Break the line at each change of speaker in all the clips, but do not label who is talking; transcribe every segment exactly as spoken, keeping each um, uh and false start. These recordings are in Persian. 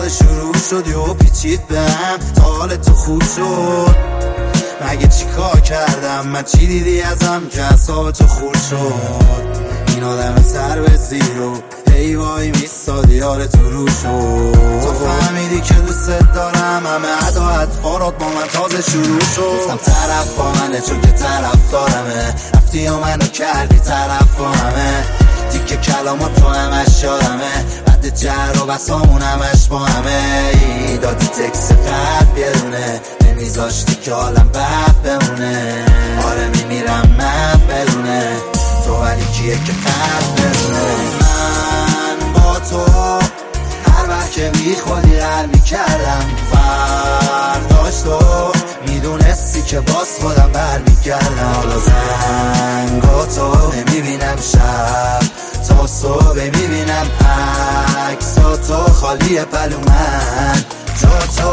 تازه شروع شد و پیچید بهم تا حال تو خوب شد. مگه چی کار کردم من؟ چی دیدی ازم که اعصاب تو خورد شد؟ این آدم سر به زیرو ای وای میستاد یار تو رو شد. تو فهمیدی که دوست دارم، همه عدا اطفارات با من تازه شروع شد. گفتم طرف با منه چون که طرف دارمه، رفتی و منو کردی طرف با همه. تیکه کلامات تو همش یادمه، بعد جر و بسامون همش با همه. ای دادی تکس قلب یه دونه، نمیذاشتی که حالم بد بمونه. آره میمیرم من بدونه تو، ولی کیه که قلب بدونه. من با تو هر وقت که بی خودی هر میکردم، فرداش تو میدونستی که باز خودم بر میگردم. حالا زنگا تو نمیبینم، شب تا صبح میبینم عکسا تو خالی پلو من جا تو.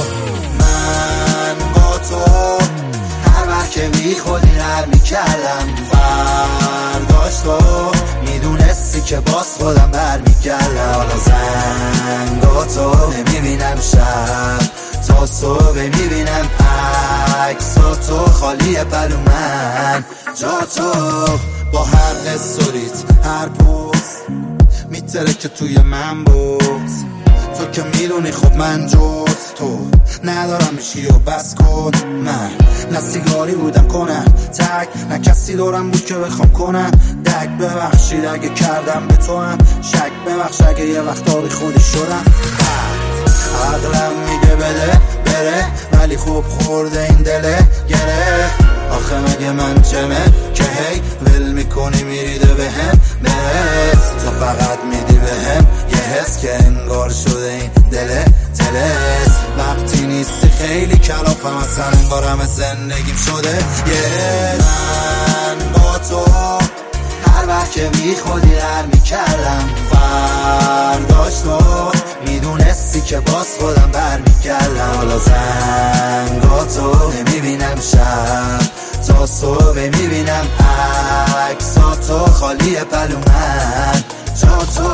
من با تو هر وقت که بی خودی هر میکردم، فرداش تو میدونستی که باز خودم بر میگردم. حالا زنگا تو نمیبینم، شب تا صبح میبینم عکسا تو خالی پلو من جا تو. با هر استوریت هر پوست میتره که توی من بود. تو که میدونی خب من جز تو ندارم میشی و بس کن. من نه سیگاری بودم کنم تک، نه کسی دارم بود که بخوام کنم دک. ببخشید اگه کردم به تو هم شک، ببخش اگه یه وقتا بی خودی شدم. عقلم میگه بده بره، ولی خوب خورده این دله گره. آخه مگه من چمه که هی ول میکنی میریده به هم بس. تو فقط میدی به هم یه حس که انگار شده این دله تلس. وقتی نیستی خیلی کلافم اصلا، انگار همه زندگیم شده یه. من با تو هر وقت که بی خودی در میکردم، فرداش تو میدونستی که باز خودم بر میگردم. حالا زنگا تو نمیبینم، شب تا صبح میبینم عکسا تو خالی پلو من جا تو.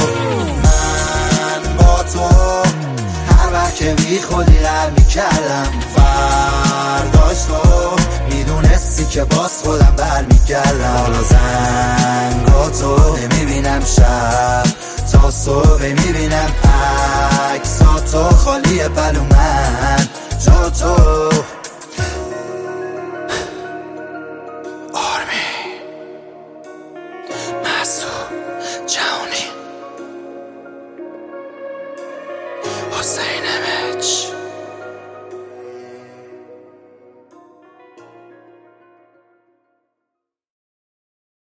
من با تو هر وقت که بی خودی در میکردم، فرداش تو میدونستی که باز خودم بر میگردم. حالا زنگا تو نمیبینم، شب تا صبح میبینم عکسا تو خالی پلو من جا تو. آرمی مسعود جهانی حسین امج